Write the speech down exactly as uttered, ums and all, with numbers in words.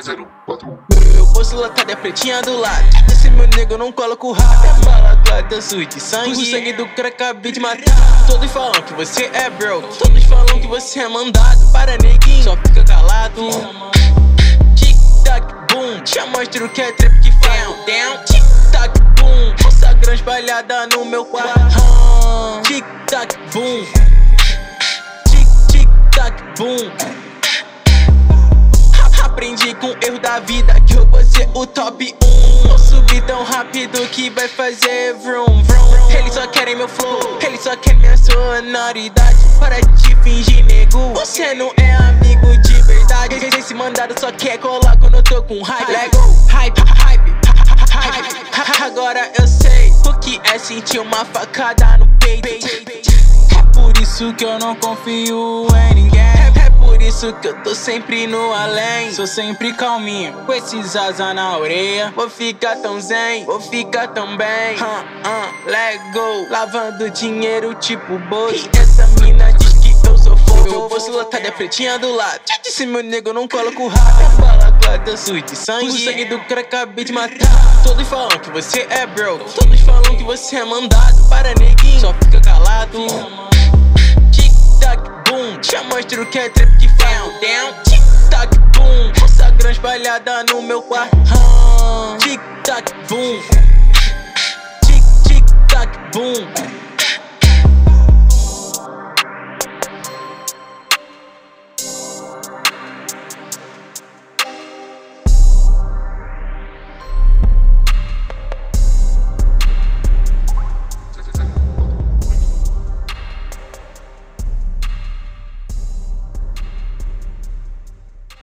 zero quatro. Meu bolso lotado é pretinha do lado. Esse meu nego não coloca o rabo. É bala clara, eu sujo de sangue. O sangue do cara acabei de matar. Todos falam que você é broke. Todos falam que você é mandado. Para neguinho, só fica calado. Tic-tac, boom. Te mostro que é trap que faz. Down, tic-tac, boom. Essa grande espalhada no meu quarto. Tic-tac, boom. Tic-tic-tac, boom. Aprendi com o erro da vida que eu vou ser o top um. Vou subir tão rápido que vai fazer vroom, vroom. Eles só querem meu flow, eles só querem minha sonoridade. Para de fingir, nego, você não é amigo de verdade. Esse mandado só quer colar quando eu tô com hype. Lego, hype, hype, hype. Agora eu sei o que é sentir uma facada no peito. É por isso que eu não confio em ninguém. É por isso que eu tô sempre no além. Sou sempre calminho, com esses asa na orelha. Vou ficar tão zen, vou ficar tão bem. uh, uh, Let go, lavando dinheiro tipo bolso. E essa mina diz que eu sou fofo. Meu bolso lotado é pretinha do lado. Já disse meu nego, não coloco o rabo. É bala clara, eu sujo de sangue. O sangue do cara acabei de matar. Todos falam que você é broke. Todos falam que você é mandado. Para neguinho, só fica calado. Tic-tac, boom. Te mostro que é trap que faz. Down, tic-tac, boom. Essa grande espalhada no meu quarto. Tic-tac, boom. Tic-tic-tac, boom.